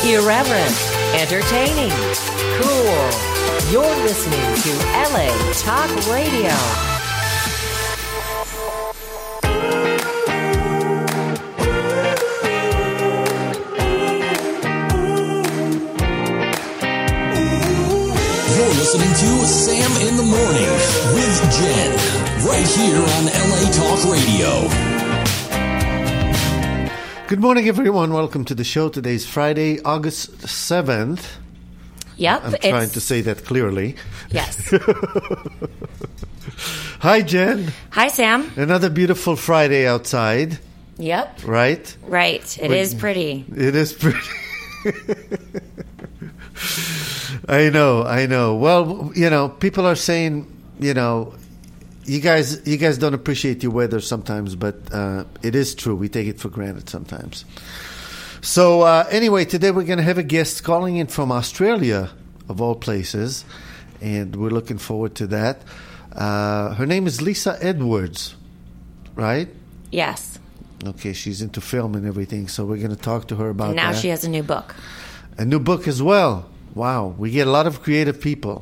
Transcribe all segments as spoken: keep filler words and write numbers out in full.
Irreverent, entertaining, cool. You're listening to L A Talk Radio. You're listening to Sam in the Morning with Jen, right here on L A Talk Radio. Good morning, everyone. Welcome to the show. Today's Friday, August seventh. Yep. I'm trying to say that clearly. Yes. Hi, Jen. Hi, Sam. Another beautiful Friday outside. Yep. Right? Right. It We- is pretty. It is pretty. I know, I know. Well, you know, people are saying, you know, you guys, you guys don't appreciate your weather sometimes, but uh, it is true. We take it for granted sometimes. So uh, anyway, today we're going to have a guest calling in from Australia, of all places, and we're looking forward to that. Uh, her name is Lisa Edwards, right? Yes. Okay, she's into film and everything, so we're going to talk to her about And now that. she has a new book. A new book as well. Wow, we get a lot of creative people.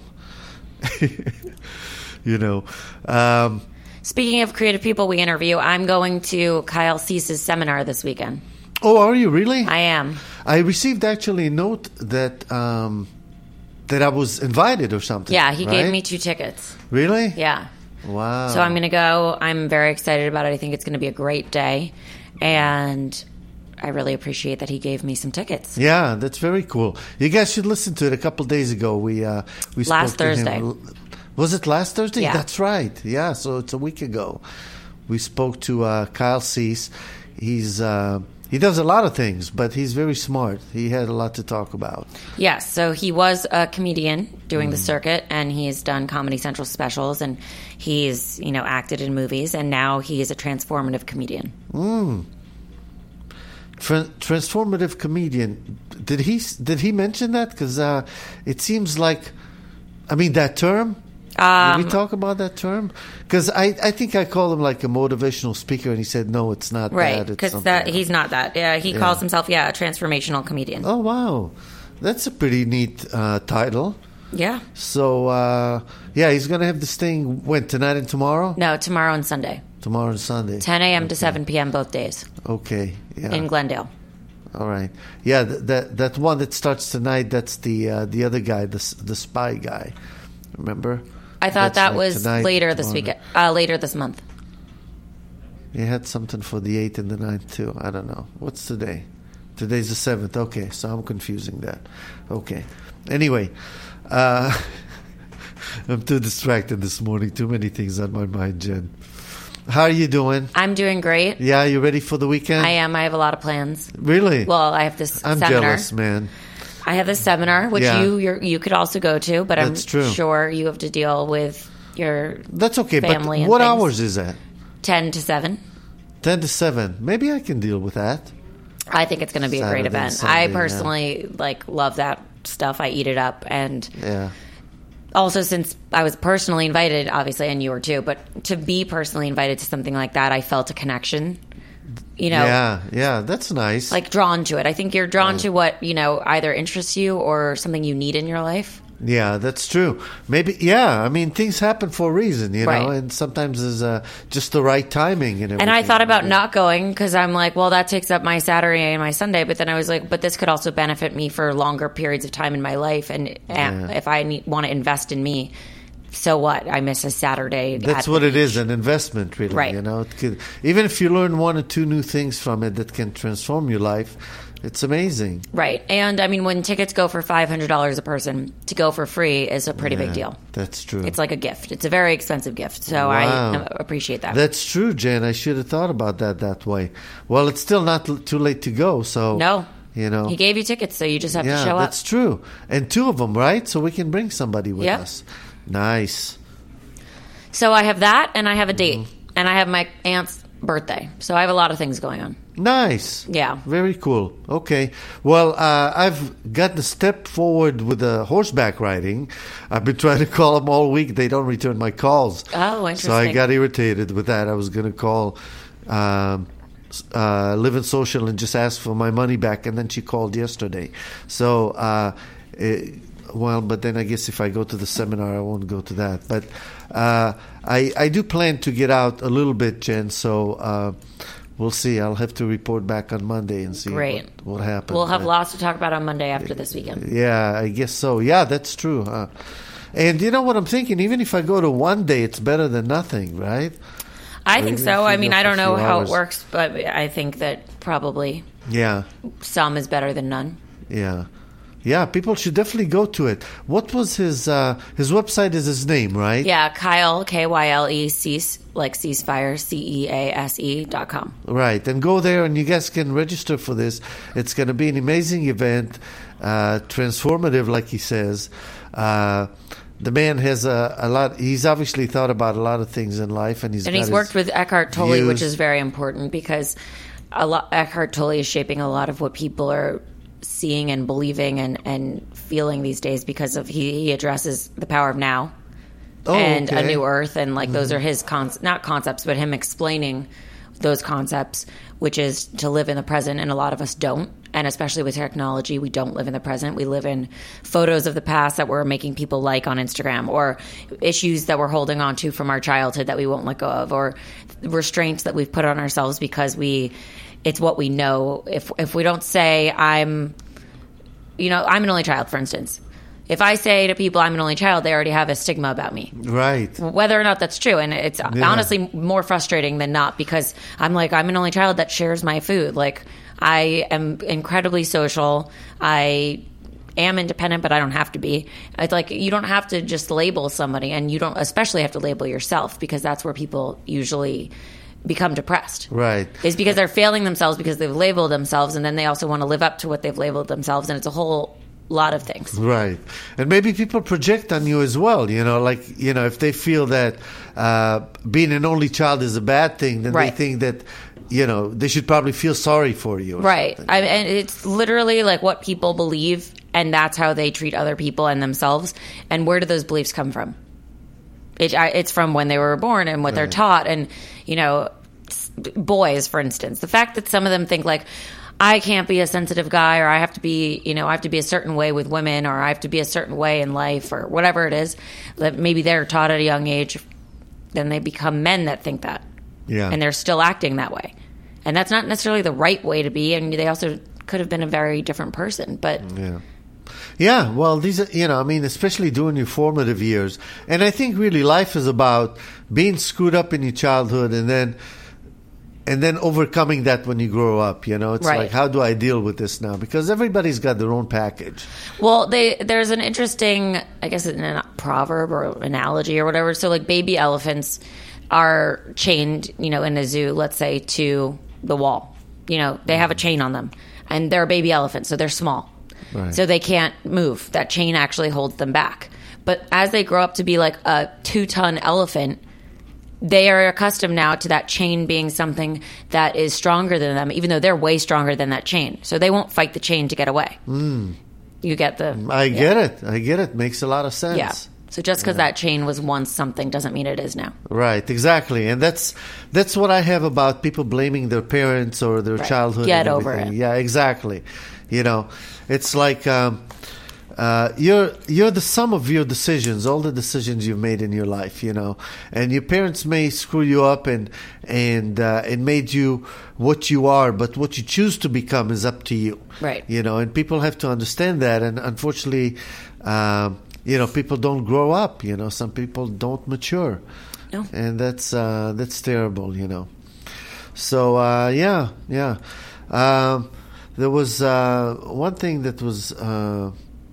You know. Um, Speaking of creative people we interview, I'm going to Kyle Cease's seminar this weekend. oh, are you really? I am. I received actually a note that um, that I was invited or something. Yeah, he gave right? me two tickets. Really? Yeah. Wow. So I'm going to go. I'm very excited about it. I think it's going to be a great day. And I really appreciate that he gave me some tickets. Yeah, that's very cool. You guys should listen to it. A couple days ago, we uh, we spoke Last to Thursday. him. Was it last Thursday? Yeah. That's right. Yeah, so it's a week ago. We spoke to uh, Kyle Cease. He's uh, he does a lot of things, but he's very smart. He had a lot to talk about. Yes, so he was a comedian doing the circuit, and he's done Comedy Central specials, and he's, you know, acted in movies, and now he is a transformative comedian. Tra- transformative comedian. Did he did he mention that? Because uh, it seems like, I mean, that term. Um, Did we talk about that term? Because I, I think I called him like a motivational speaker, and he said, no, it's not Right, that. It's because something that else." he's not that. Yeah, he Yeah. calls himself, yeah, a transformational comedian. Oh, wow. That's a pretty neat uh, title. Yeah. So, uh, yeah, he's going to have this thing, when, tonight and tomorrow? No, tomorrow and Sunday, Tomorrow and Sunday. ten a.m. to seven p.m. both days Okay, yeah. in Glendale. All right. Yeah, th- that that one that starts tonight, that's the uh, the other guy, the, s- the spy guy. Remember? I thought That's that like was tonight, later this tomorrow. weekend, uh, later this month. He had something for the eighth and the ninth, too. I don't know. What's today? Today's the seventh. Okay, so I'm confusing that. Okay. Anyway, uh, I'm too distracted this morning. Too many things on my mind, Jen. How are you doing? I'm doing great. Yeah, you ready for the weekend? I am. I have a lot of plans. Really? Well, I have this I'm seminar. jealous, man. I have this seminar, which Yeah. you you're, you could also go to, but That's I'm true. sure you have to deal with your That's okay, but family and what things. hours is that? ten to seven. ten to seven. Maybe I can deal with that. I think it's going to be a Saturday great and event. Sunday, I yeah. personally like love that stuff. I eat it up, and Yeah. also since I was personally invited, obviously, and you were too, but to be personally invited to something like that, I felt a connection. You know, Yeah, yeah, that's nice. like drawn to it. I think you're drawn to what, you know, either interests you or something you need in your life. Yeah, that's true. Maybe, yeah. I mean, things happen for a reason, you know, Right. and sometimes there's uh, just the right timing and everything. And I thought about not going because I'm like, well, that takes up my Saturday and my Sunday. But then I was like, but this could also benefit me for longer periods of time in my life. And Yeah. if I need, want to invest in me, so what? I miss a Saturday. That's at what the it is, beach. an investment, really. Right. You know, it could, even if you learn one or two new things from it that can transform your life, it's amazing. Right. And I mean, when tickets go for five hundred dollars a person, to go for free is a pretty big Yeah, deal. That's true. It's like a gift. It's a very expensive gift. So Wow. I uh, appreciate that. That's true, Jen. I should have thought about that that way. Well, it's still not l- too late to go, so no. you know. He gave you tickets, so you just have yeah, to show up. that's true. And two of them, right? So we can bring somebody with Yep. us. Nice. So I have that, and I have a date, Mm-hmm. and I have my aunt's birthday. So I have a lot of things going on. Nice. Yeah. Very cool. Okay. Well, uh, I've got the step forward with the horseback riding. I've been trying to call them all week. They don't return my calls. Oh, interesting. So I got irritated with that. I was going to call um, uh, Living Social and just asked for my money back, and then she called yesterday. So, uh, it, well, but then I guess if I go to the seminar, I won't go to that. But uh, I I do plan to get out a little bit, Jen. So. Uh, We'll see. I'll have to report back on Monday and see Great. what, what happens. We'll have Uh, lots to talk about on Monday after this weekend. Yeah, I guess so. Yeah, that's true. Huh? And you know what I'm thinking? Even if I go to one day, it's better than nothing, right? I Or think even so. if you I go mean, for I a don't know few how hours. it works, but I think that probably Yeah, some is better than none. yeah. Yeah, people should definitely go to it. What was his uh, his website is his name, right? Yeah, Kyle, K Y L E, cease, like ceasefire, C E A S E dot com. Right, and go there and you guys can register for this. It's going to be an amazing event, uh, transformative, like he says. Uh, the man has a, a lot. He's obviously thought about a lot of things in life, and he's And got he's his worked with Eckhart Tolle, views. which is very important because a lot, Eckhart Tolle is shaping a lot of what people are seeing and believing and, and feeling these days because of he, he addresses the power of now Oh, and okay. a new earth, and like those are his con- not concepts, but him explaining those concepts, which is to live in the present, and a lot of us don't. And especially with technology, we don't live in the present. We live in photos of the past that we're making people like on Instagram, or issues that we're holding on to from our childhood that we won't let go of, or restraints that we've put on ourselves because we it's what we know. If if we don't say I'm, you know, I'm an only child, for instance. If I say to people I'm an only child, they already have a stigma about me. Right. Whether or not that's true. And it's Yeah. honestly more frustrating than not, because I'm like, I'm an only child that shares my food. Like, I am incredibly social. I am independent, but I don't have to be. It's like, you don't have to just label somebody, and you don't especially have to label yourself, because that's where people usually become depressed. Right. Is because they're failing themselves because they've labeled themselves, and then they also want to live up to what they've labeled themselves, and it's a whole lot of things. Right. And maybe people project on you as well, you know, like, you know, if they feel that uh, being an only child is a bad thing, then Right. they think that, you know, they should probably feel sorry for you. or Right. something. I, and it's literally like what people believe, and that's how they treat other people and themselves. And where do those beliefs come from? It, I, it's from when they were born and what they're Right. taught. And, you know, s- boys, for instance, the fact that some of them think like, I can't be a sensitive guy, or I have to be, you know, I have to be a certain way with women, or I have to be a certain way in life, or whatever it is that maybe they're taught at a young age, then they become men that think that. Yeah. And they're still acting that way. And that's not necessarily the right way to be. And they also could have been a very different person. But Yeah. Yeah, well, these are, you know, I mean, especially during your formative years. And I think really life is about being screwed up in your childhood and then and then overcoming that when you grow up, you know. It's Right. like, how do I deal with this now? Because everybody's got their own package. well, they there's an interesting, I guess, an proverb or analogy or whatever. So like baby elephants are chained, you know, in a zoo, let's say, to the wall. You know, they have a chain on them, and they're a baby elephant, so they're small. Right. So they can't move. That chain actually holds them back. But as they grow up to be like a two-ton elephant, they are accustomed now to that chain being something that is stronger than them, even though they're way stronger than that chain. So they won't fight the chain to get away. Mm. You get the... I yeah. get it. I get it. Makes a lot of sense. Yeah. So just because that chain was once something doesn't mean it is now. Right, exactly, and that's that's what I have about people blaming their parents or their Right. childhood. Get and over everything. it. Yeah, exactly. You know, it's like um, uh, you're you're the sum of your decisions, all the decisions you've made in your life. You know, and your parents may screw you up and and uh, it made you what you are, but what you choose to become is up to you. Right. You know, and people have to understand that, and unfortunately. Um, You know, people don't grow up. You know, some people don't mature, No. and that's uh, that's terrible. You know, so uh, yeah, yeah. Um, there was uh, one thing that was uh,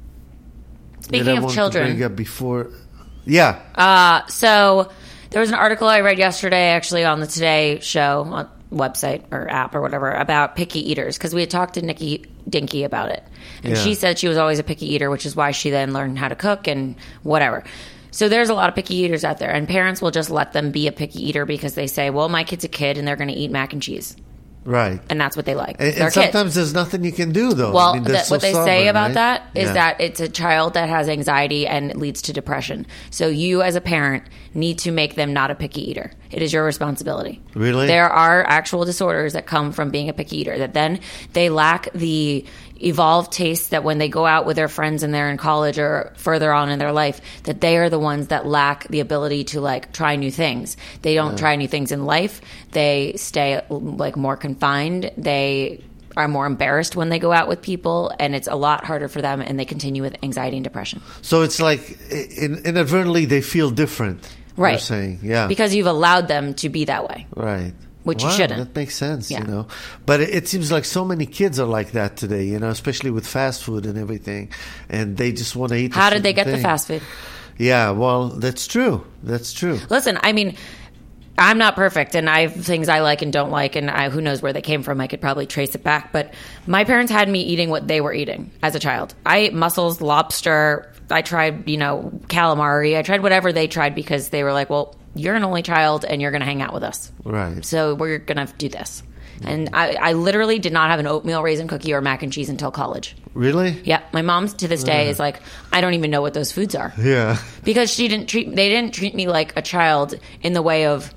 Speaking that I of wanted children. to bring up before. Yeah, Uh, so there was an article I read yesterday, actually, on the Today Show on website or app or whatever, about picky eaters, because we had talked to Nikki Dinky about it, and Yeah. she said she was always a picky eater, which is why she then learned how to cook and whatever. So there's a lot of picky eaters out there, and parents will just let them be a picky eater because they say, well, my kid's a kid and they're going to eat mac and cheese. Right. And that's what they like. And, They're and sometimes kids. there's nothing you can do, though. Well, I mean, they're that, so what they say stubborn, about right? that is Yeah. that it's a child that has anxiety and it leads to depression. So you, as a parent, need to make them not a picky eater. It is your responsibility. Really? There are actual disorders that come from being a picky eater, that then they lack the evolved tastes that when they go out with their friends and they're in college or further on in their life, that they are the ones that lack the ability to like try new things. They don't try new things in life. They stay like more confined. They are more embarrassed when they go out with people, and it's a lot harder for them, and they continue with anxiety and depression. So it's like in, inadvertently they feel different. Right. You're saying, yeah. Because you've allowed them to be that way. Right. Which you Wow, shouldn't. That makes sense, Yeah. you know. But it, it seems like so many kids are like that today, you know, especially with fast food and everything. And they just want to eat. a How did they certain get the thing. fast food? Yeah, well, that's true. That's true. Listen, I mean, I'm not perfect, and I have things I like and don't like, and I, who knows where they came from. I could probably trace it back. But my parents had me eating what they were eating as a child. I ate mussels, lobster. I tried, you know, calamari. I tried whatever they tried because they were like, well, you're an only child, and you're going to hang out with us. Right. So we're going to do this. And I, I literally did not have an oatmeal raisin cookie or mac and cheese until college. Really? Yeah, my mom to this day is like, I don't even know what those foods are. Yeah. Because she didn't treat they didn't treat me like a child in the way of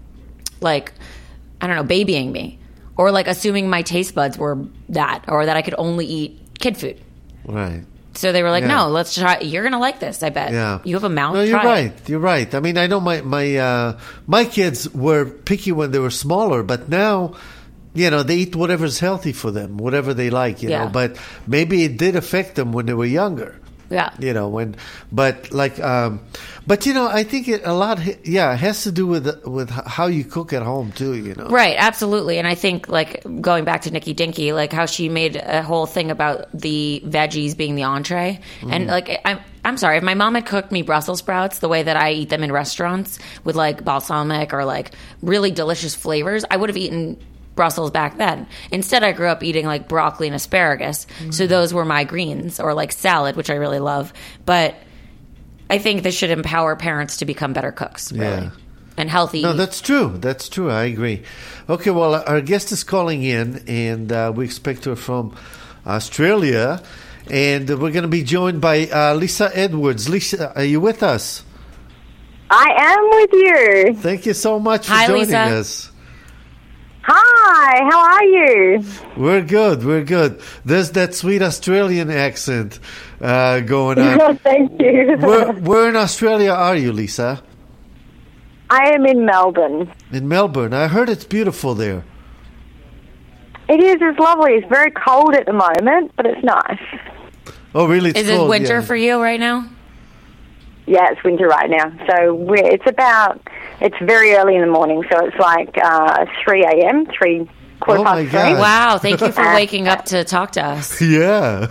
like, I don't know, babying me or like assuming my taste buds were that or that I could only eat kid food. Right. So they were like, Yeah. no, let's try. You're going to like this, I bet. Yeah. You have a mouth. No, you're Try it." right. You're right. I mean, I know my my uh, my kids were picky when they were smaller, but now, you know, they eat whatever's healthy for them, whatever they like, you Yeah. know. But maybe it did affect them when they were younger. Yeah. You know, when, but like, um, but you know, I think it a lot, yeah, it has to do with with how you cook at home too. You know, Right, absolutely. And I think, like, going back to Nikki Dinky, like, how she made a whole thing about the veggies being the entree. And, like, I'm, I'm sorry, if my mom had cooked me Brussels sprouts the way that I eat them in restaurants with, like, balsamic or, like, really delicious flavors, I would have eaten Brussels back then. Instead, I grew up eating, like, broccoli and asparagus. So those were my greens, or, like, salad, which I really love. But I think this should empower parents to become better cooks, really. Yeah. And healthy. No, that's true. That's true. I agree. Okay, well, our guest is calling in, and uh, we expect her from Australia. And we're going to be joined by uh, Lisa Edwards. Lisa, are you with us? I am with you. Thank you so much for Hi, joining Lisa. us. Hi, how are you? We're good. We're good. There's that sweet Australian accent uh, going on. Thank you. where, where in Australia are you, Lisa? I am in Melbourne. In Melbourne. I heard it's beautiful there. It is, it's lovely. It's very cold at the moment, but it's nice. Oh, really? It's Is cold, it winter yeah. for you right now? Yeah, it's winter right now. So we're, it's about, it's very early in the morning, so it's like uh, three a.m., three, quarter Oh, past my three. God. Wow, thank you for waking up to talk to us. Yeah.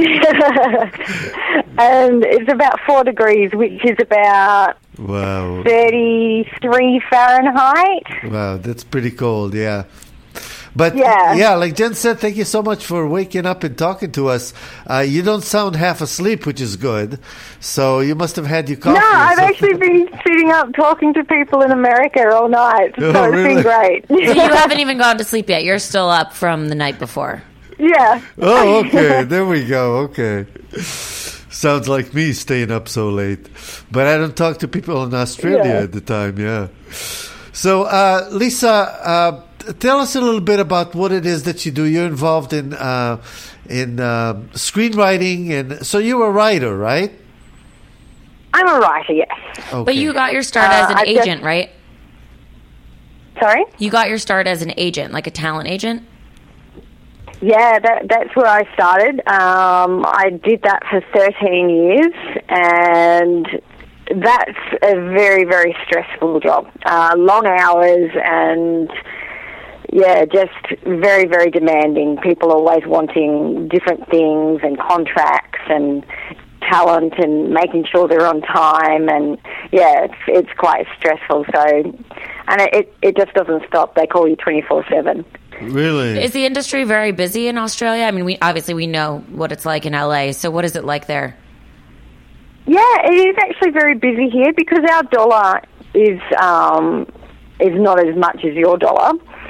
And it's about four degrees, which is about Wow. thirty-three Fahrenheit. Wow, that's pretty cold, yeah. But Yeah. yeah, like Jen said, thank you so much for waking up and talking to us. Uh, you don't sound half asleep, which is good. So you must have had your coffee. No, or I've something. actually been sitting up talking to people in America all night, so Oh, it's really? been great. So you haven't even gone to sleep yet. You're still up from the night before. Yeah. Oh, okay. There we go. Okay. Sounds like me staying up so late. But I don't talk to people in Australia Yeah. at the time, yeah. So, uh, Lisa, uh, tell us a little bit about what it is that you do. You're involved in uh, in uh, screenwriting, and so you're a writer, right? I'm a writer, yes. Okay. But you got your start Uh, as an I've just- agent, right? Sorry? You got your start as an agent, like a talent agent? Yeah, that, that's where I started. Um, I did that for thirteen years, and that's a very, very stressful job. Uh, long hours and, yeah, just very, very demanding. People always wanting different things and contracts and talent and making sure they're on time. And, yeah, it's, it's quite stressful. So, and it, it just doesn't stop. They call you twenty-four seven. Really? Is the industry very busy in Australia? I mean, we obviously we know what it's like in L A. So what is it like there? Yeah, it is actually very busy here because our dollar is um, is not as much as your dollar.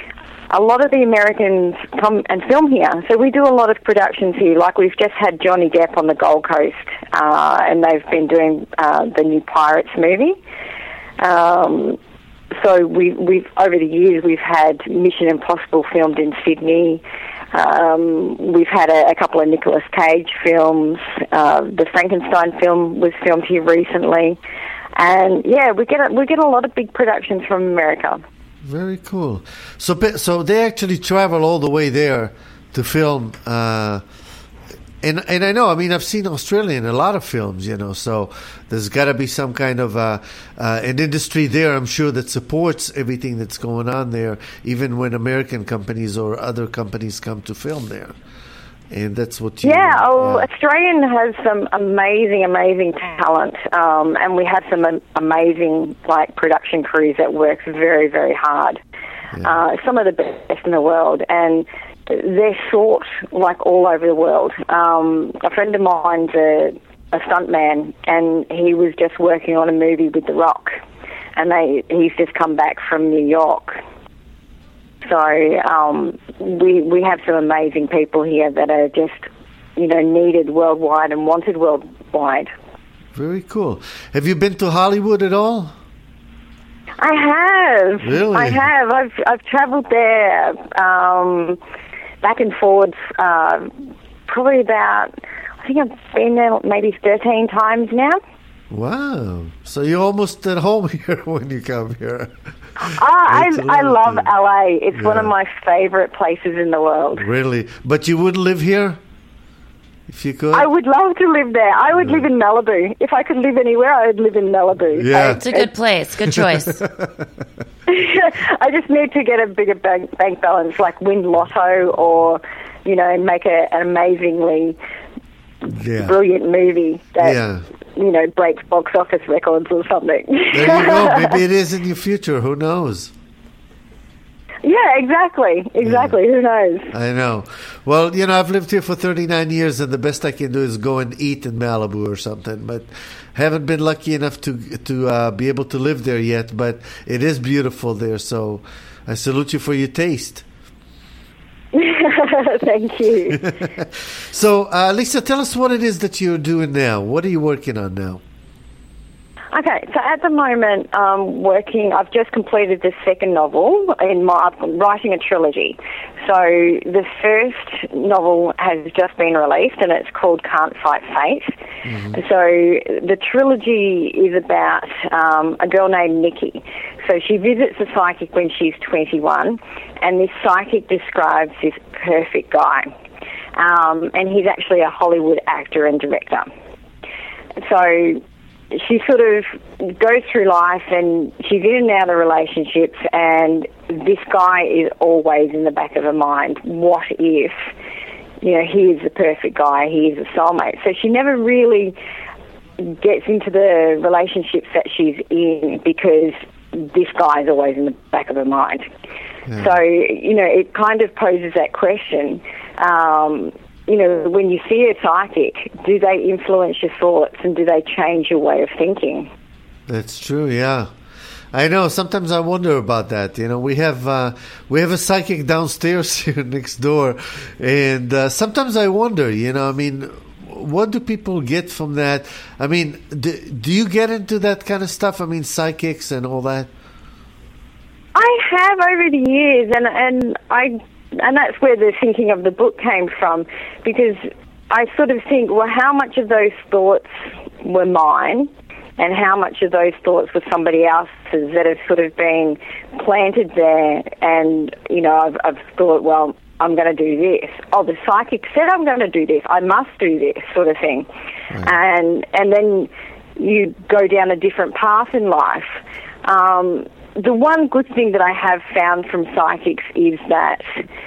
a lot of the Americans come and film here. So we do a lot of productions here. Like we've just had Johnny Depp on the Gold Coast, uh, and they've been doing uh, the new Pirates movie. Um, so we, we've over the years we've had Mission Impossible filmed in Sydney. Um, we've had a, a couple of Nicolas Cage films. Uh, the Frankenstein film was filmed here recently, and yeah, we get a, we get a lot of big productions from America. Very cool. So, so they actually travel all the way there to film. Uh, and and I know, I mean, I've seen Australia in a lot of films, you know. So there's got to be some kind of uh, uh, an industry there, I'm sure, that supports everything that's going on there, even when American companies or other companies come to film there. And that's what you... Yeah, oh, uh, Australian has some amazing, amazing talent, um, and we have some um, amazing, like, production crews that work very, very hard. Yeah. Uh, some of the best in the world, and they're sought, like, all over the world. Um, a friend of mine's a, a stuntman, and he was just working on a movie with The Rock, and they he's just come back from New York. So um, we we have some amazing people here that are just, you know, needed worldwide and wanted worldwide. Very cool. Have you been to Hollywood at all? I have. Really? I have. I've I've travelled there um, back and forwards uh, probably about, I think I've been there maybe thirteen times now. Wow. So you're almost at home here when you come here. Oh, I, I love L A. It's yeah. one of my favorite places in the world. Really? But you wouldn't live here if you could? I would love to live there. I would yeah. live in Malibu. If I could live anywhere, I would live in Malibu. Yeah. It's a good place. Good choice. I just need to get a bigger bank, bank balance, like win lotto or, you know, make a, an amazingly yeah. brilliant movie that... Yeah. you know, breaks box office records or something. There you go. Maybe it is in your future. Who knows? Yeah, exactly. Exactly. Yeah. Who knows? I know. Well, you know, I've lived here for thirty-nine years, and the best I can do is go and eat in Malibu or something. But haven't been lucky enough to to uh, be able to live there yet. But it is beautiful there, so I salute you for your taste. Thank you. So, uh, Lisa, tell us what it is that you're doing now. What are you working on now? Okay, so at the moment, um, working. I've just completed the second novel in my. I'm writing a trilogy. So the first novel has just been released, and it's called Can't Fight Fate. Mm-hmm. So the trilogy is about um, a girl named Nikki. So she visits a psychic when she's twenty-one, and this psychic describes this perfect guy. Um, and he's actually a Hollywood actor and director. So she sort of goes through life, and she's in and out of relationships, and this guy is always in the back of her mind. What if, you know, he is the perfect guy, he is a soulmate. So she never really gets into the relationships that she's in because this guy is always in the back of her mind. Yeah. So, you know, it kind of poses that question. Um, you know, when you see a psychic, do they influence your thoughts and do they change your way of thinking? That's true, yeah. I know. Sometimes I wonder about that. You know, we have uh, we have a psychic downstairs here next door, and uh, sometimes I wonder. You know, I mean, what do people get from that? I mean, do, do you get into that kind of stuff? I mean, psychics and all that. I have over the years, and and I. And that's where the thinking of the book came from, because I sort of think, well, how much of those thoughts were mine and how much of those thoughts were somebody else's that have sort of been planted there, and, you know, I've, I've thought, well, I'm going to do this. Oh, the psychic said I'm going to do this. I must do this, sort of thing. Right. And, and then you go down a different path in life. Um The one good thing that I have found from psychics is that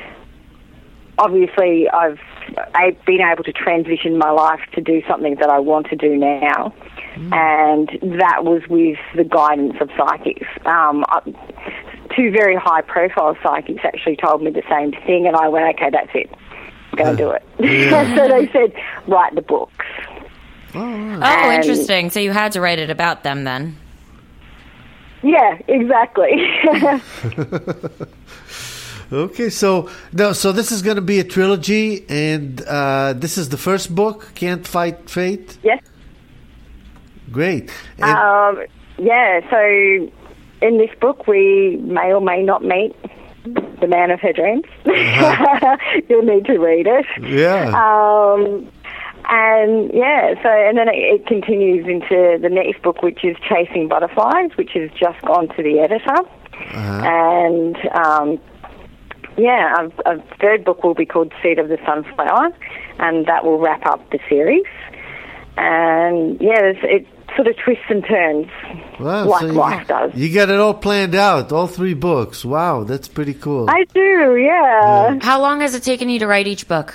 obviously I've been able to transition my life to do something that I want to do now, mm. and that was with the guidance of psychics. Um, two very high-profile psychics actually told me the same thing, and I went, okay, that's it. I'm going to do it. Yeah. So they said, write the books. Oh, right. Oh, interesting. So you had to write it about them then. Yeah, exactly. Okay, so no, so this is going to be a trilogy, and uh, this is the first book, Can't Fight Fate. Yes. Great. And, Um, yeah, so in this book, we may or may not meet the man of her dreams. Uh-huh. You'll need to read it. yeah. Um, and yeah, so and then it, it continues into the next book, which is Chasing Butterflies, which has just gone to the editor. Uh-huh. And um, yeah, a, a third book will be called Seed of the Sunflower, and that will wrap up the series. And yeah, it's, it sort of twists and turns Wow, like so you, life does. You got it all planned out, all three books. Wow, that's pretty cool. I do, yeah. How long has it taken you to write each book?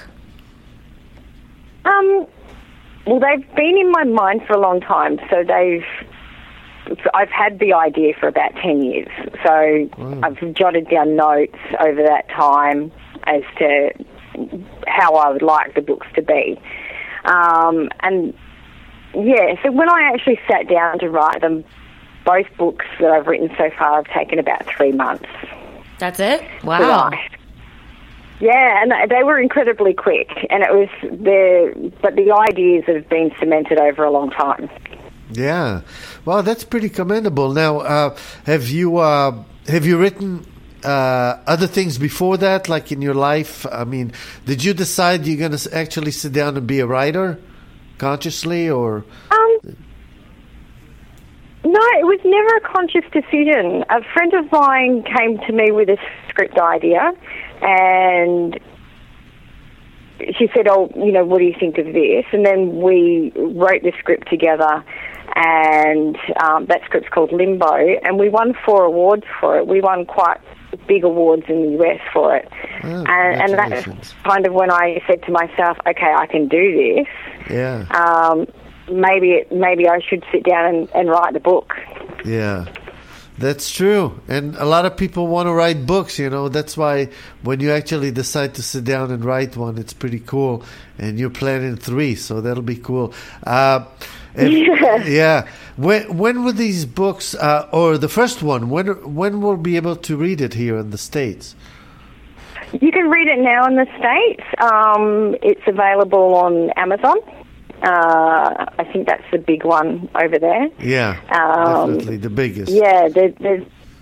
Um, well, they've been in my mind for a long time, so they've. I've had the idea for about ten years, so Wow. I've jotted down notes over that time as to how I would like the books to be. Um, and yeah, so when I actually sat down to write them, both books that I've written so far have taken about three months. That's it? to Wow. write. Yeah, and they were incredibly quick, and it was the but the ideas have been cemented over a long time. Yeah, well, that's pretty commendable. Now, uh, have you uh, have you written uh, other things before that, like in your life? I mean, did you decide you're going to actually sit down and be a writer consciously, or? Um, no, it was never a conscious decision. A friend of mine came to me with a script idea, and she said, "Oh, you know, what do you think of this?" And then we wrote the script together, and um, that script's called Limbo, and we won four awards for it. We won quite big awards in the U S for it. Oh, and, and that's congratulations. kind of when I said to myself, okay, I can do this. Yeah, Um, maybe it, maybe I should sit down and, and write the book. yeah. That's true. And a lot of people want to write books, you know. That's why when you actually decide to sit down and write one, it's pretty cool. And you're planning three, so that'll be cool. Uh, if- Yeah. yeah. When when will these books, uh, or the first one, when when we'll be able to read it here in the States? You can read it now in the States. Um, it's available on Amazon. Uh, I think that's the big one over there. Yeah, Um, definitely the biggest. Yeah, there, there's.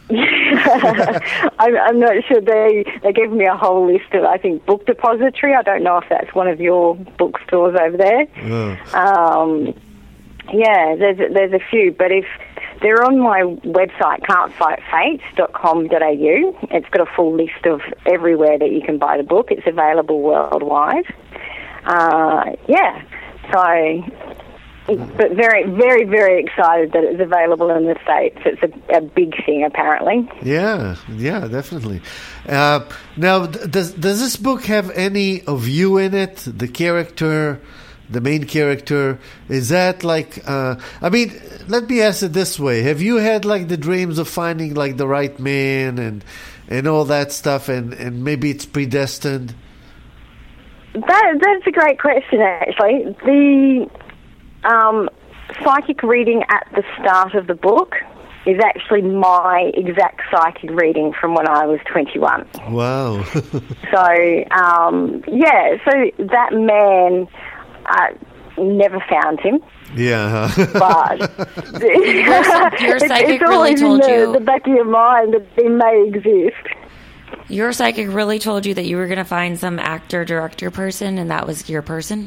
I'm, I'm not sure. They they gave me a whole list of, I think, Book Depository. I don't know if that's one of your bookstores over there. Oh. Um, yeah, there's there's a few, but if they're on my website, can't fight fate dot com dot a u, it's got a full list of everywhere that you can buy the book. It's available worldwide. Uh, yeah, so. But very, very, very excited that it's available in the States. It's a, a big thing, apparently. Yeah, yeah, definitely. Uh, now, th- does does this book have any of you in it? The character, the main character, is that like? Uh, I mean, let me ask it this way: have you had like the dreams of finding like the right man and and all that stuff, and and maybe it's predestined? That that's a great question, actually. The um, psychic reading at the start of the book is actually my exact psychic reading from when I was twenty-one. Wow. So, um, yeah, so that man, uh, never found him. Yeah. But your it's, psychic it's really always told in the, you- the back of your mind that he may exist. Your psychic really told you that you were going to find some actor, director person, and that was your person?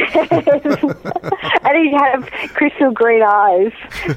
And he'd have crystal green eyes.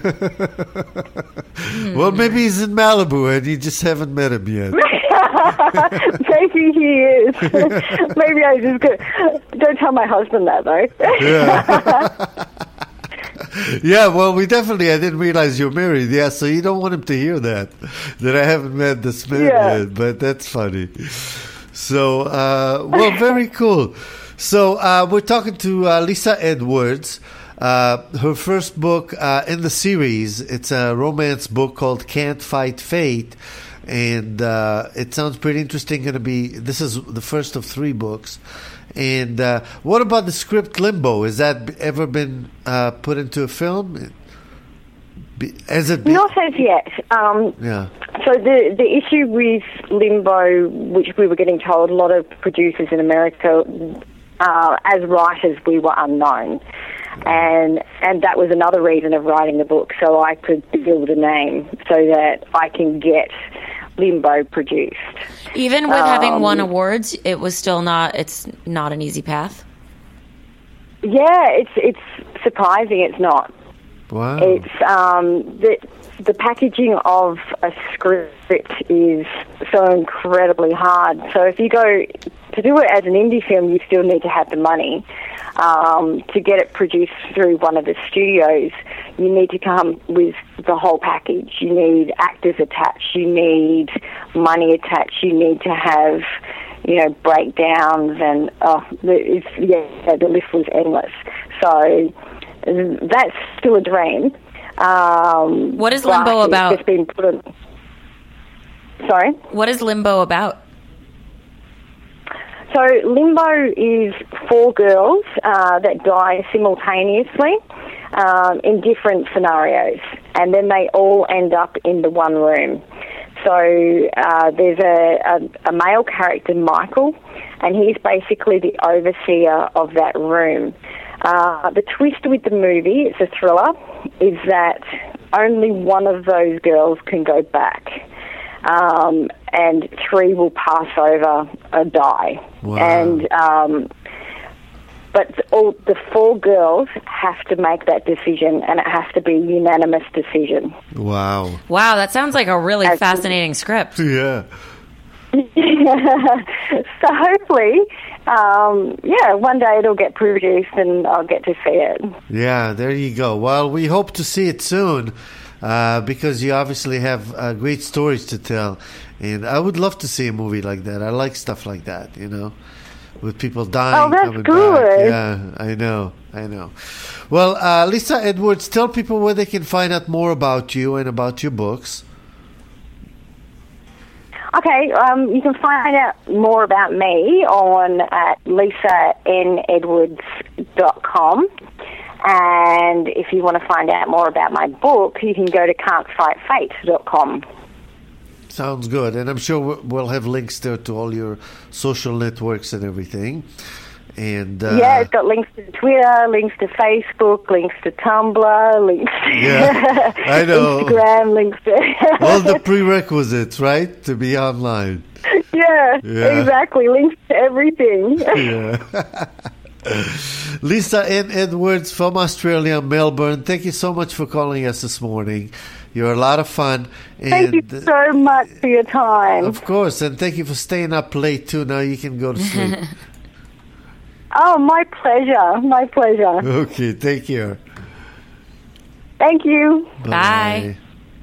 Well, maybe he's in Malibu and you just haven't met him yet. Maybe he is. Maybe I just go, don't tell my husband that, though. Yeah. Yeah, well, we definitely, I didn't realize you're married. Yeah, so you don't want him to hear that, that I haven't met this man Yeah. yet, but that's funny. So, uh, well, very cool. So, uh, we're talking to uh, Lisa Edwards. Uh, her first book uh, in the series, it's a romance book called Can't Fight Fate. And uh, it sounds pretty interesting. Going to be, this is the first of three books. And uh, what about the script Limbo? Has that b- ever been uh, put into a film? Be, as it be- Not as yet. Um, yeah. So the the issue with Limbo, which we were getting told, a lot of producers in America, uh, as writers, we were unknown. And and that was another reason of writing the book, so I could build a name so that I can get Limbo produced. Even with Um, having won awards, it was still not. It's not an easy path. Yeah, it's it's surprising it's not. Wow. It's um, the the packaging of a script is so incredibly hard. So if you go to do it as an indie film, you still need to have the money. Um, to get it produced through one of the studios, you need to come with the whole package. You need actors attached. You need money attached. You need to have, you know, breakdowns, and oh, it's, yeah, the list was endless. So that's still a dream. Um, What is but Limbo it's about? just been put on. Sorry? What is Limbo about? So Limbo is four girls uh, that die simultaneously um, in different scenarios, and then they all end up in the one room. So uh, there's a, a, a male character, Michael, and he's basically the overseer of that room. Uh, the twist with the movie, it's a thriller, is that only one of those girls can go back. Um, and three will pass over or die. Wow. And um, but all the four girls have to make that decision, and it has to be a unanimous decision. Wow. Wow, that sounds like a really As- fascinating script. Yeah. So hopefully, um, yeah, one day it'll get produced and I'll get to see it. Yeah, there you go. Well, we hope to see it soon uh, because you obviously have uh, great stories to tell. And I would love to see a movie like that. I like stuff like that, you know, with people dying. Oh, that's coming good. back. Yeah, I know. I know. Well, uh, Lisa Edwards, tell people where they can find out more about you and about your books. Okay, um, you can find out more about me on at lisa n edwards dot com. And if you want to find out more about my book, you can go to can't fight fate dot com. Sounds good. And I'm sure we- we'll have links there to all your social networks and everything. And uh, Yeah, it's got links to Twitter, links to Facebook, links to Tumblr, links to Yeah, I know. Instagram, links to... all the prerequisites, right, to be online. yeah, Yeah. exactly. Links to everything. Yeah. Lisa N. Edwards from Australia, Melbourne. Thank you so much for calling us this morning. You're a lot of fun. And Thank you so much for your time. Of course, and thank you for staying up late too. Now you can go to sleep. Oh, my pleasure. My pleasure. Okay, take care. Thank you. Bye.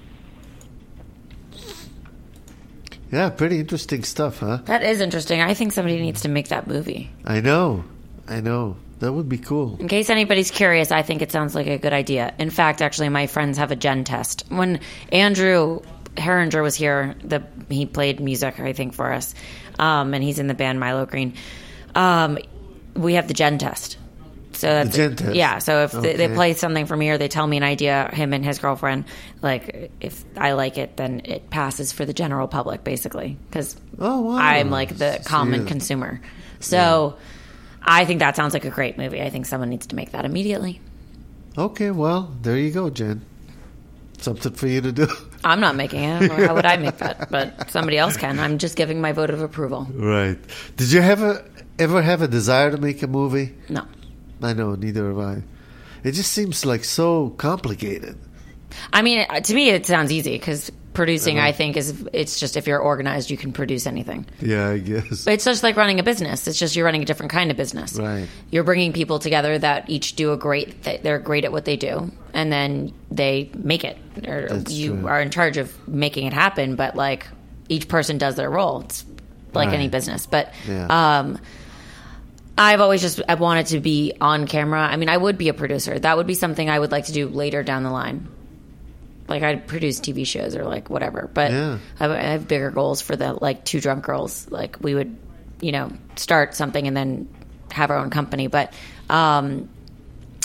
Yeah, pretty interesting stuff, huh? That is interesting. I think somebody needs to make that movie. I know. I know. That would be cool. In case anybody's curious, I think it sounds like a good idea. In fact, actually, my friends have a gen test. When Andrew Herringer was here, the he played music, I think, for us, um, and he's in the band Milo Green. Um, we have the gen test. So that's The gen test. Yeah, so if they, they Okay. play something for me or they tell me an idea, him and his girlfriend, like, if I like it, then it passes for the general public, basically, because Oh, wow. I'm like the So common you- consumer. So I think that sounds like a great movie. I think someone needs to make that immediately. Okay, well, there you go, Jen. Something for you to do. I'm not making it. Or how would I make that? But somebody else can. I'm just giving my vote of approval. Right. Did you ever ever have a desire to make a movie? No. I know, neither have I. It just seems like so complicated. I mean, uh, to me, it sounds easy because producing, I think, is it's just if you're organized, you can produce anything. Yeah, I guess. But it's just like running a business. It's just you're running a different kind of business. Right. You're bringing people together that each do a great, that they're great at what they do, and then they make it. Or That's you true. are in charge of making it happen, but like each person does their role. It's like Right. any business. But Yeah. um, I've always just I wanted to be on camera. I mean, I would be a producer. That would be something I would like to do later down the line. Like I'd produce T V shows or like whatever. But Yeah. I have- I have bigger goals for the like Two Drunk Girls. Like we would, you know, start something and then have our own company. But um,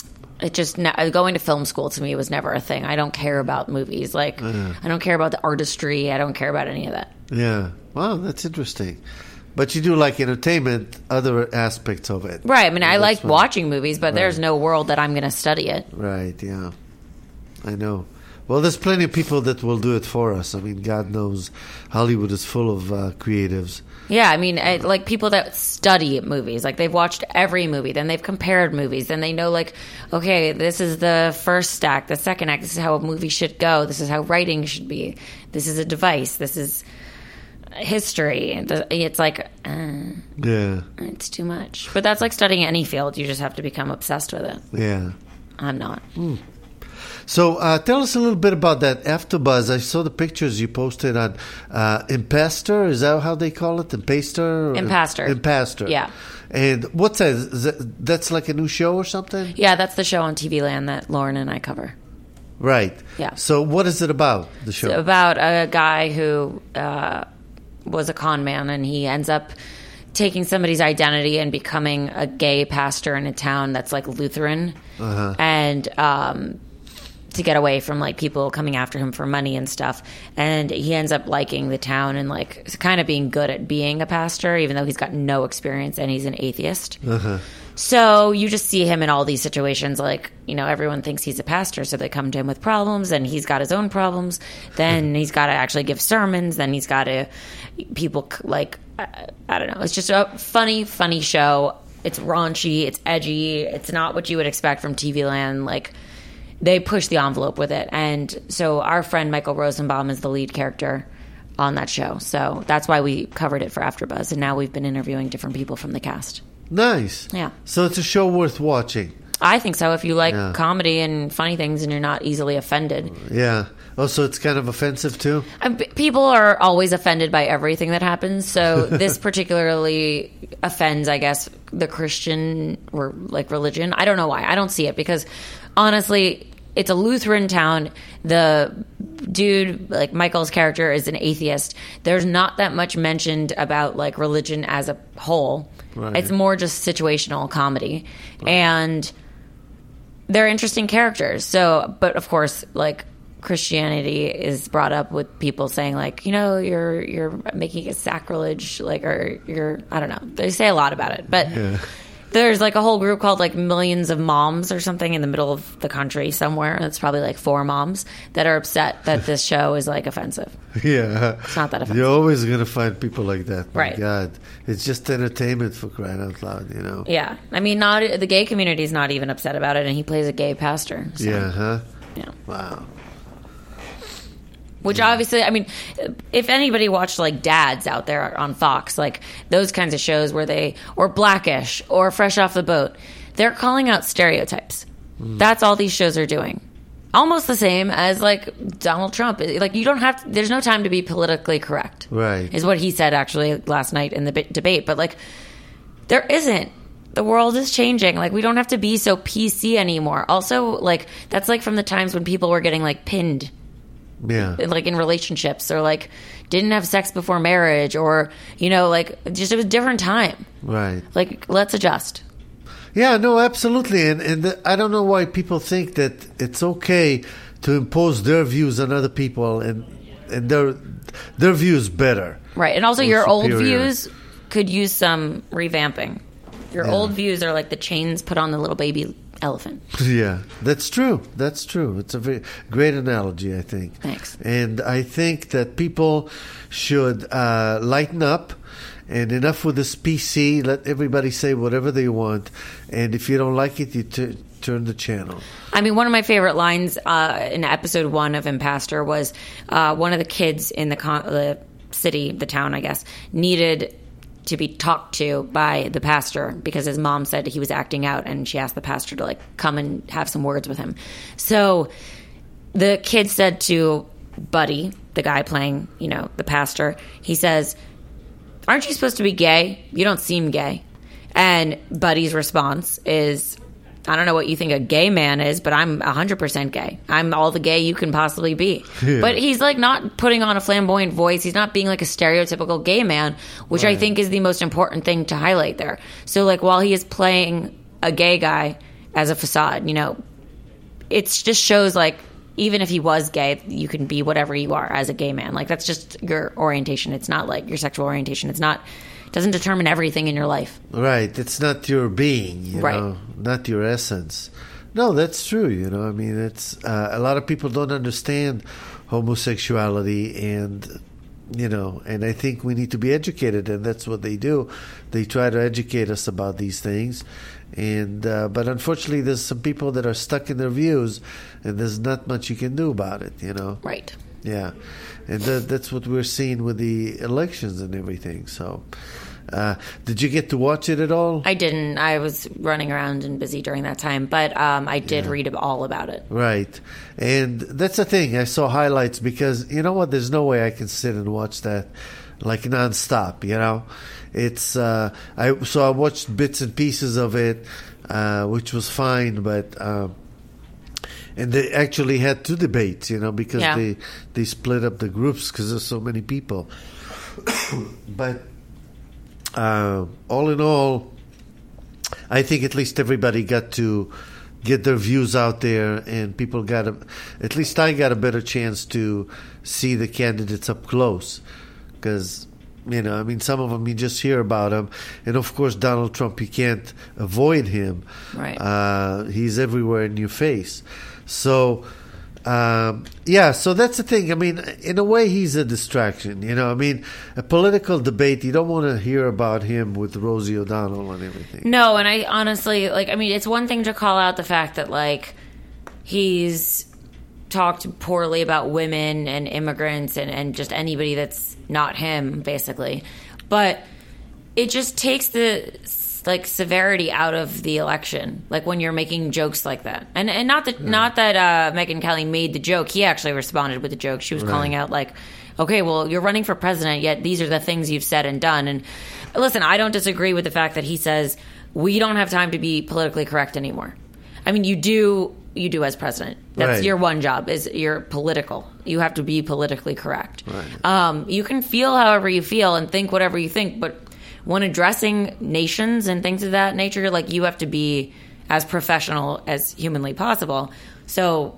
It just ne- going to film school to me was never a thing. I don't care about movies. Like Yeah. I don't care about the artistry. I don't care about any of that. Yeah. Wow, that's interesting. But you do like entertainment, other aspects of it. Right. I mean, I That's like fun. watching movies, but there's Right. no world that I'm going to study it. Right, yeah. I know. Well, there's plenty of people that will do it for us. I mean, God knows Hollywood is full of uh, creatives. Yeah, I mean, I, like people that study movies, like they've watched every movie, then they've compared movies, then they know, like, okay, this is the first act, the second act, this is how a movie should go, this is how writing should be, this is a device, this is history. It's like, uh, Yeah, it's too much. But that's like studying any field, you just have to become obsessed with it. yeah. I'm not. So uh, tell us a little bit about that AfterBuzz. I saw the pictures you posted on uh, Impastor. Is that how they call it? Impastor? Impastor. Impastor. Yeah. And what's that? Is that? That's like a new show or something? Yeah, that's the show on T V Land that Lauren and I cover. Right. Yeah. So what is it about, the show? It's about a guy who uh, was a con man, and he ends up taking somebody's identity and becoming a gay pastor in a town that's like Lutheran. Uh-huh. And um, to get away from like people coming after him for money and stuff. And he ends up liking the town and like kind of being good at being a pastor, even though he's got no experience and he's an atheist. Uh-huh. So you just see him in all these situations, like, you know, everyone thinks he's a pastor, so they come to him with problems, and he's got his own problems. Then he's got to actually give sermons. Then he's got to, people, like, I, I don't know. It's just a funny, funny show. It's raunchy. It's edgy. It's not what you would expect from T V Land. Like, they push the envelope with it. And so our friend Michael Rosenbaum is the lead character on that show. So that's why we covered it for AfterBuzz, and now we've been interviewing different people from the cast. Nice. Yeah. So it's a show worth watching. I think so. If you like Yeah. comedy and funny things and you're not easily offended. Yeah. Oh, so it's kind of offensive too? Um, p- People are always offended by everything that happens. So this particularly offends, I guess, the Christian or like religion. I don't know why. I don't see it because honestly, it's a Lutheran town. The dude, like Michael's character, is an atheist. There's not that much mentioned about like religion as a whole. Right. It's more just situational comedy. And they're interesting characters. So, but of course, like Christianity is brought up with people saying like, you know, you're you're making it sacrilege, like, or you're, I don't know. They say a lot about it, but Yeah. there's like a whole group called like Millions of Moms or something in the middle of the country somewhere. It's probably like four moms that are upset that this show is like offensive. Yeah. It's not that offensive. You're always going to find people like that. My Right. God. It's just entertainment for crying out loud, you know? Yeah, I mean, not the gay community is not even upset about it, and he plays a gay pastor. So, Yeah, huh? yeah. Wow. Which obviously, I mean, if anybody watched like Dads out there on Fox, like those kinds of shows where they, or Blackish, or Fresh Off the Boat, they're calling out stereotypes. Mm. That's all these shows are doing. Almost the same as like Donald Trump. Like you don't have, to, there's no time to be politically correct. Right. Is what he said actually last night in the b- debate. But like, there isn't. The world is changing. Like we don't have to be so P C anymore. Also, like that's like from the times when people were getting like pinned. Yeah. Like in relationships or like didn't have sex before marriage or, you know, like just it was a different time. Right. Like let's adjust. Yeah, no, absolutely. And and the, I don't know why people think that it's okay to impose their views on other people and and their their views better. Right. And also Or your old superior. views could use some revamping. Your Yeah. old views are like the chains put on the little baby elephant. Yeah, that's true. That's true. It's a very great analogy, I think. Thanks. And I think that people should uh, lighten up. And enough with this P C. Let everybody say whatever they want. And if you don't like it, you t- turn the channel. I mean, one of my favorite lines uh, in episode one of Impastor was uh, one of the kids in the, con- the city, the town, I guess, needed to be talked to by the pastor because his mom said he was acting out, and she asked the pastor to like come and have some words with him. So the kid said to Buddy, the guy playing, you know, the pastor, he says, "Aren't you supposed to be gay? You don't seem gay." And Buddy's response is, "I don't know what you think a gay man is, but I'm one hundred percent gay. I'm all the gay you can possibly be." Yeah. But he's like not putting on a flamboyant voice. He's not being like a stereotypical gay man, which I Right. think is the most important thing to highlight there. So like while he is playing a gay guy as a facade, you know, it just shows like even if he was gay, you can be whatever you are as a gay man. Like that's just your orientation. It's not like your sexual orientation. It's not it doesn't determine everything in your life. Right. It's not your being, you right. know, not your essence. No, that's true. You know, I mean, it's uh, a lot of people don't understand homosexuality, and you know, and I think we need to be educated, and that's what they do. They try to educate us about these things, and uh, but unfortunately, there's some people that are stuck in their views, and there's not much you can do about it. You know, right? Yeah, and that, that's what we're seeing with the elections and everything. So. Uh, did you get to watch it at all? I didn't. I was running around and busy during that time, but um, I did yeah. read all about it. Right. And that's the thing. I saw highlights because, you know what, there's no way I can sit and watch that like nonstop, you know? It's, uh, I so I watched bits and pieces of it, uh, which was fine, but, um, and they actually had two debates, you know, because yeah. they, they split up the groups because there's so many people. But, Uh, all in all, I think at least everybody got to get their views out there, and people got a, at least I got a better chance to see the candidates up close. Because, you know, I mean, some of them you just hear about them. And of course, Donald Trump, you can't avoid him. Right. Uh, he's everywhere in your face. So, Um, yeah, so that's the thing. I mean, in a way, he's a distraction. You know, I mean, a political debate, you don't want to hear about him with Rosie O'Donnell and everything. No, and I honestly, like, I mean, it's one thing to call out the fact that, like, he's talked poorly about women and immigrants and, and just anybody that's not him, basically. But it just takes the like severity out of the election, like when you're making jokes like that, and and not that yeah. not that uh, Megyn Kelly made the joke. He actually responded with the joke. She was right. calling out like, okay, well, you're running for president, yet these are the things you've said and done. And listen, I don't disagree with the fact that he says we don't have time to be politically correct anymore. I mean, you do you do as president. That's right. Your one job is you're political. You have to be politically correct. Right. Um, you can feel however you feel and think whatever you think, but when addressing nations and things of that nature, like you have to be as professional as humanly possible. So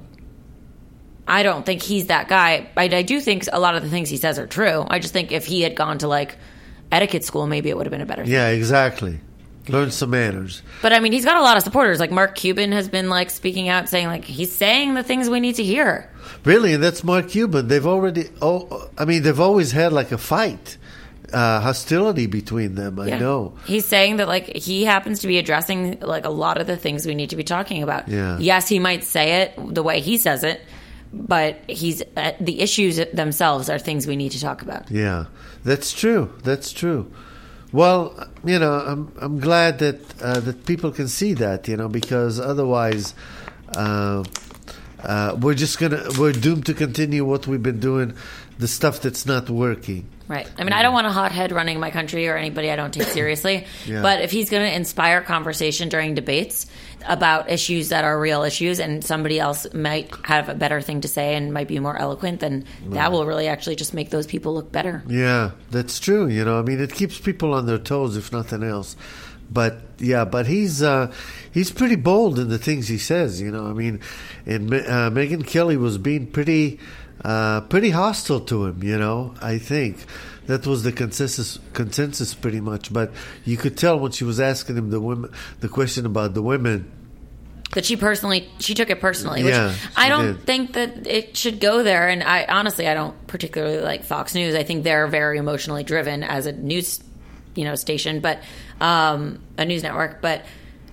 I don't think he's that guy. I, I do think a lot of the things he says are true. I just think if he had gone to like etiquette school, maybe it would have been a better thing. Yeah, exactly. Learn some manners. But I mean, he's got a lot of supporters. Like Mark Cuban has been like speaking out, saying like he's saying the things we need to hear. Really, and that's Mark Cuban. They've already. Oh, I mean, they've always had like a fight. Uh, hostility between them, I yeah. know. He's saying that, like, he happens to be addressing, like, a lot of the things we need to be talking about. Yeah. Yes, he might say it the way he says it, but he's uh, the issues themselves are things we need to talk about. Yeah, that's true. That's true. Well, you know, I'm I'm glad that uh, that people can see that, you know, because otherwise uh, uh, we're just gonna we're doomed to continue what we've been doing, the stuff that's not working. Right. I mean, I don't want a hothead running my country or anybody I don't take seriously. Yeah. But if he's going to inspire conversation during debates about issues that are real issues and somebody else might have a better thing to say and might be more eloquent, then right. that will really actually just make those people look better. Yeah, that's true. You know, I mean, it keeps people on their toes, if nothing else. But yeah, but he's uh, he's pretty bold in the things he says. You know, I mean, and uh, Megyn Kelly was being pretty uh, pretty hostile to him. You know, I think that was the consensus consensus pretty much. But you could tell when she was asking him the women the question about the women. That she personally, she took it personally. Which yeah, I don't did. think that it should go there. And I honestly, I don't particularly like Fox News. I think they're very emotionally driven as a news, you know, station, but um, a news network. But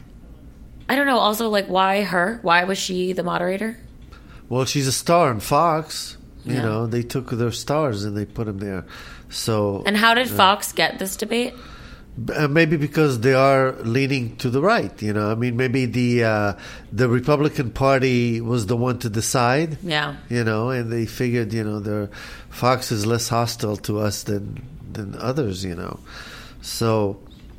I don't know. Also, like, why her? Why was she the moderator? Well, she's a star on Fox. You yeah. know, they took their stars and they put them there. So. And how did uh, Fox get this debate? Uh, maybe because they are leaning to the right, you know. I mean, maybe the uh, the Republican Party was the one to decide, yeah. You know, and they figured, you know, their Fox is less hostile to us than than others, you know. So,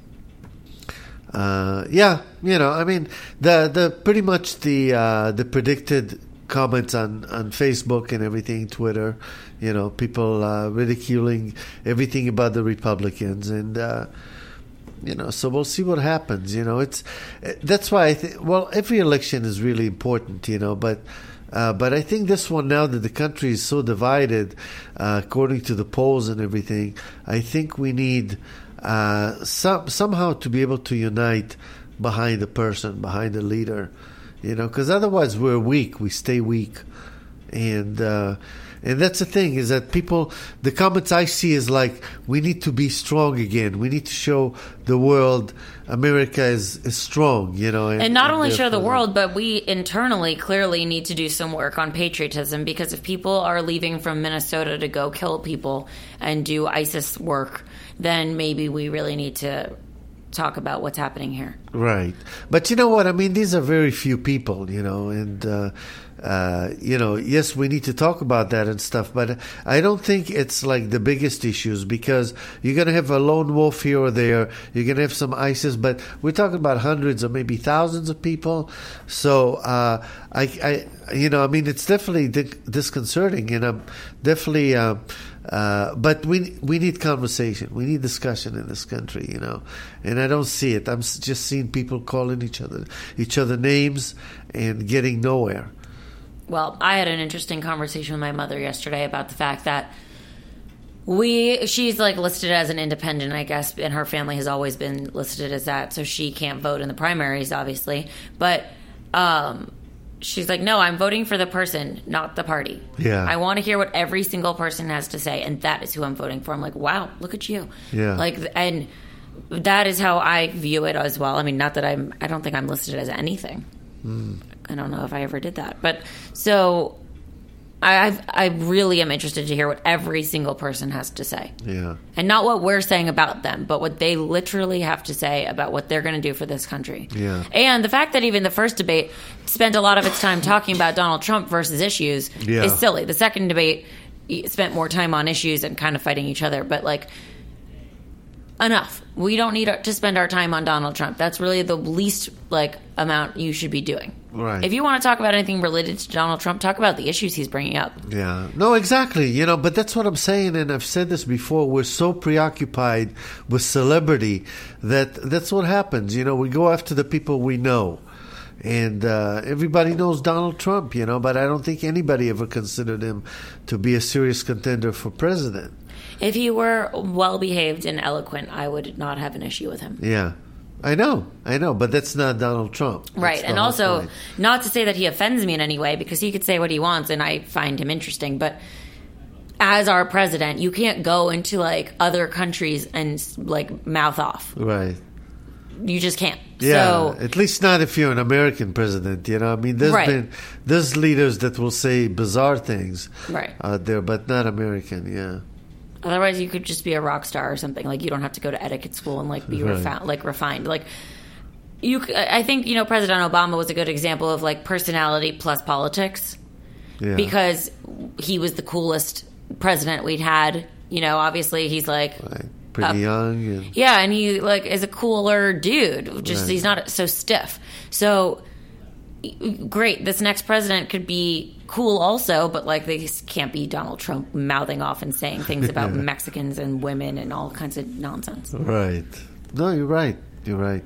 uh, yeah, you know, I mean, the the pretty much the uh, the predicted comments on, on Facebook and everything, Twitter, you know, people uh, ridiculing everything about the Republicans and. Uh, You know, so we'll see what happens. You know, it's that's why I think. Well, every election is really important. You know, but uh, but I think this one, now that the country is so divided, uh, according to the polls and everything, I think we need uh, some somehow to be able to unite behind a person, behind a leader. You know, because otherwise we're weak. We stay weak, and. Uh, And that's the thing, is that people, the comments I see is like, we need to be strong again. We need to show the world America is, is strong, you know. And, and not and only show the therefore- world, but we internally clearly need to do some work on patriotism, because if people are leaving from Minnesota to go kill people and do ISIS work, then maybe we really need to talk about what's happening here. Right. But you know what? I mean, these are very few people, you know, and, uh, uh, you know, yes, we need to talk about that and stuff, but I don't think it's like the biggest issues, because you're going to have a lone wolf here or there. You're going to have some ISIS, but we're talking about hundreds or maybe thousands of people. So, uh, I, I, you know, I mean, it's definitely di- disconcerting, and I'm definitely, uh, Uh, but we we need conversation. We need discussion in this country, you know. And I don't see it. I'm s- just seeing people calling each other each other names and getting nowhere. Well, I had an interesting conversation with my mother yesterday about the fact that we she's like listed as an independent, I guess, and her family has always been listed as that, so she can't vote in the primaries, obviously. But um she's like, no, I'm voting for the person, not the party. Yeah. I want to hear what every single person has to say, and that is who I'm voting for. I'm like, wow, look at you. Yeah. Like, and that is how I view it as well. I mean, not that I'm, I don't think I'm listed as anything. Mm. I don't know if I ever did that. But so I I've, I really am interested to hear what every single person has to say. Yeah. And not what we're saying about them, but what they literally have to say about what they're going to do for this country. Yeah. And the fact that even the first debate spent a lot of its time talking about Donald Trump versus issues Yeah. is silly. The second debate spent more time on issues and kind of fighting each other. But, like, enough. We don't need to spend our time on Donald Trump. That's really the least, like, amount you should be doing. Right. If you want to talk about anything related to Donald Trump, talk about the issues he's bringing up. Yeah. No, exactly. You know, but that's what I'm saying, and I've said this before. We're so preoccupied with celebrity that that's what happens. You know, we go after the people we know. And uh, everybody knows Donald Trump, you know, but I don't think anybody ever considered him to be a serious contender for president. If he were well-behaved and eloquent, I would not have an issue with him. Yeah. I know, I know, but that's not Donald Trump. That's Right, the and whole also, point. not to say that he offends me in any way, because he could say what he wants, and I find him interesting, but as our president, you can't go into, like, other countries and, like, mouth off. Right. You just can't. Yeah, So, at least not if you're an American president, you know. I mean, there's Right. been there's leaders that will say bizarre things Right. out there, but not American, yeah. otherwise you could just be a rock star or something. Like, you don't have to go to etiquette school and, like, be Right. refi- like refined. Like, you, c- I think, you know, President Obama was a good example of, like, personality plus politics. Yeah. Because he was the coolest president we'd had. You know, obviously he's like, Right. Pretty up- young. And, yeah, and he like is a cooler dude. Just Right. he's not so stiff. So great, this next president could be cool also, but like they can't be Donald Trump mouthing off and saying things about Yeah. Mexicans and women and all kinds of nonsense. Right. No, you're right. You're right.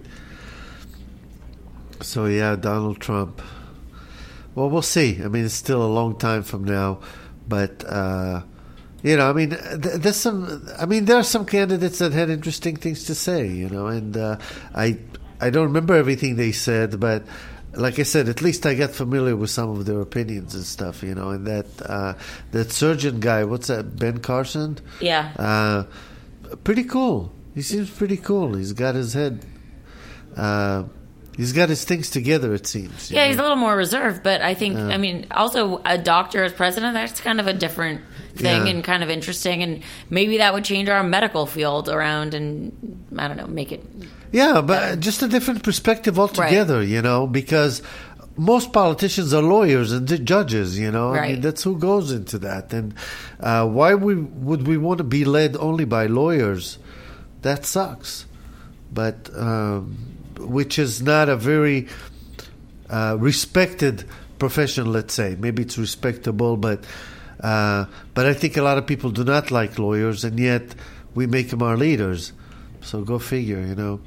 So, yeah, Donald Trump. Well, we'll see. I mean, it's still a long time from now. But, uh, you know, I mean, th- there's some, I mean, there are some candidates that had interesting things to say, you know, and uh, I, I don't remember everything they said, but like I said, at least I got familiar with some of their opinions and stuff, you know, and that, uh, that surgeon guy, what's that, Ben Carson? Yeah. Uh, pretty cool. He seems pretty cool. He's got his head, uh, he's got his things together, it seems. you Yeah, know? he's a little more reserved, but I think, I mean, also a doctor as president, that's kind of a different thing Yeah. and kind of interesting, and maybe that would change our medical field around and, I don't know, make it... Yeah, but just a different perspective altogether, you know, because most politicians are lawyers and ju- judges, you know. I Right. mean, that's who goes into that. And uh, why we, would we want to be led only by lawyers? That sucks. But, um, which is not a very uh, respected profession, let's say. Maybe it's respectable, but uh, but I think a lot of people do not like lawyers, and yet we make them our leaders. So go figure, you know.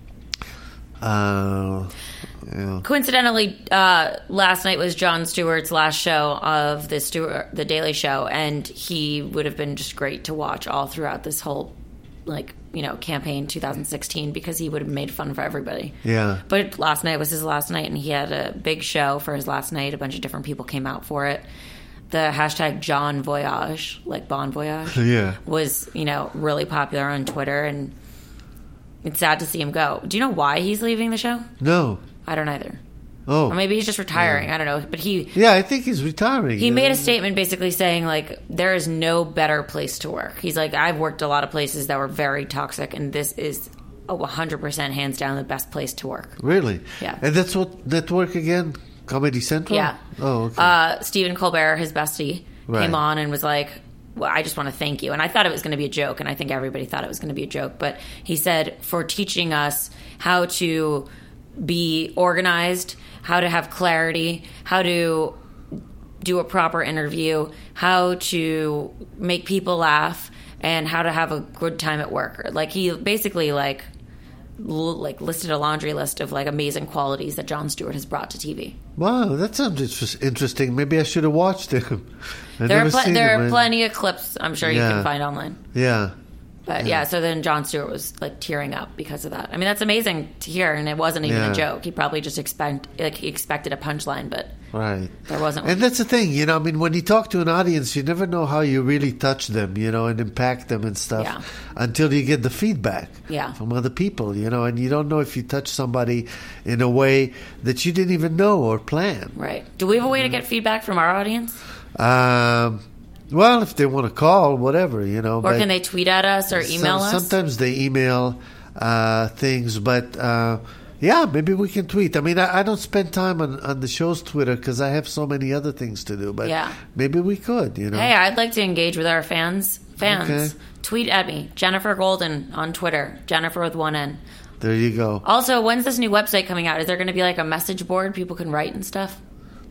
Uh, yeah. Coincidentally, uh, last night was Jon Stewart's last show of the Stewart, the Daily Show, and he would have been just great to watch all throughout this whole, like, you know, campaign twenty sixteen, because he would have made fun for everybody. Yeah. But last night was his last night, and he had a big show for his last night. A bunch of different people came out for it. The hashtag John Voyage, like Bon Voyage, Yeah. was, you know, really popular on Twitter, and it's sad to see him go. Do you know why he's leaving the show? No. I don't either. Oh. Or maybe he's just retiring. I don't know. But he Yeah, I think he's retiring. he you made know? a statement basically saying, like, there is no better place to work. He's like, I've worked a lot of places that were very toxic, and this is a one hundred percent hands down the best place to work. Really? Yeah. And that's what network again? Comedy Central? Yeah. Oh, okay. Uh, Stephen Colbert, his bestie, Right. came on and was like, well, I just want to thank you. And I thought it was going to be a joke, and I think everybody thought it was going to be a joke. But he said, for teaching us how to be organized, how to have clarity, how to do a proper interview, how to make people laugh, and how to have a good time at work. Like, he basically, like, l- like listed a laundry list of, like, amazing qualities that Jon Stewart has brought to T V. Wow, that sounds inter- interesting. Maybe I should have watched him. I've There are, never pl- seen there him, are man. plenty of clips I'm sure you Yeah. can find online. Yeah. But yeah, so then Jon Stewart was like tearing up because of that. I mean, that's amazing to hear, and it wasn't even Yeah. a joke. He probably just expect like he expected a punchline, but Right. there wasn't And one. that's the thing, you know, I mean, when you talk to an audience, you never know how you really touch them, you know, and impact them and stuff Yeah. until you get the feedback Yeah. from other people, you know, and you don't know if you touch somebody in a way that you didn't even know or plan. Right? Do we have a way to get feedback from our audience, Um, well, if they want to call, whatever, you know. or but can they tweet at us or email some- us? Sometimes they email uh, things, but uh, yeah, maybe we can tweet. I mean, I, I don't spend time on, on the show's Twitter because I have so many other things to do, but Yeah. maybe we could, you know. Hey, I'd like to engage with our fans. Fans, Okay. tweet at me, Jennifer Golden on Twitter, Jennifer with one N. There you go. Also, when's this new website coming out? Is there going to be like a message board people can write and stuff?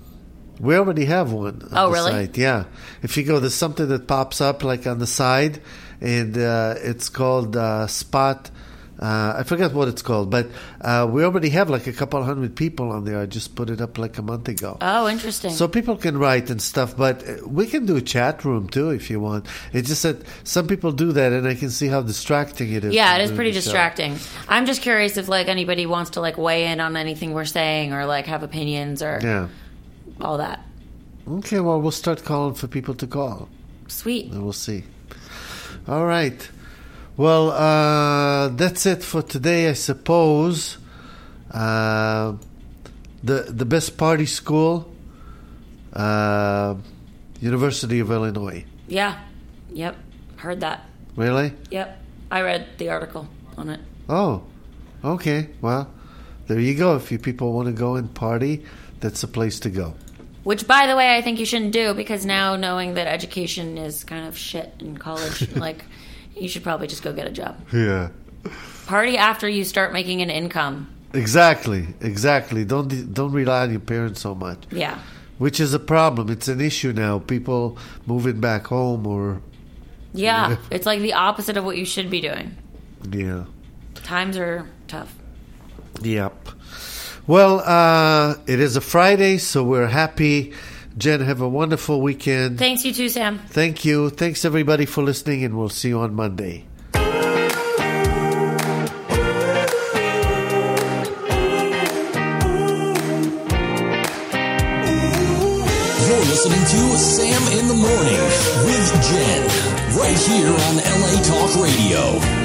We already have one on Oh, the really? site. Yeah. If you go, there's something that pops up like on the side, and uh, it's called uh, Spot. Uh, I forget what it's called, but uh, we already have like a couple hundred people on there. I just put it up like a month ago. Oh, interesting. So people can write and stuff, but uh, we can do a chat room too if you want. It's just that some people do that, and I can see how distracting it is. Yeah, from it is doing pretty the show. distracting. I'm just curious if like anybody wants to like weigh in on anything we're saying or like have opinions or Yeah. all that. Okay, well, we'll start calling for people to call, Sweet. and we'll see. All right. Well, uh, that's it for today, I suppose. Uh, the the best party school, uh, University of Illinois. Yeah. Yep. Heard that. Really? Yep. I read the article on it. Oh, okay. Well, there you go. If you people want to go and party, that's a place to go. Which, by the way, I think you shouldn't do because now knowing that education is kind of shit in college, like, you should probably just go get a job. Yeah. Party after you start making an income. Exactly. Exactly. Don't don't rely on your parents so much. Yeah. Which is a problem. It's an issue now. People moving back home or Yeah. It's like the opposite of what you should be doing. yeah. Times are tough. Yep. Well, uh, it is a Friday, so we're happy. Jen, have a wonderful weekend. Thanks, you too, Sam. Thank you. Thanks, everybody, for listening, and we'll see you on Monday. You're listening to Sam in the Morning with Jen, right here on L A Talk Radio.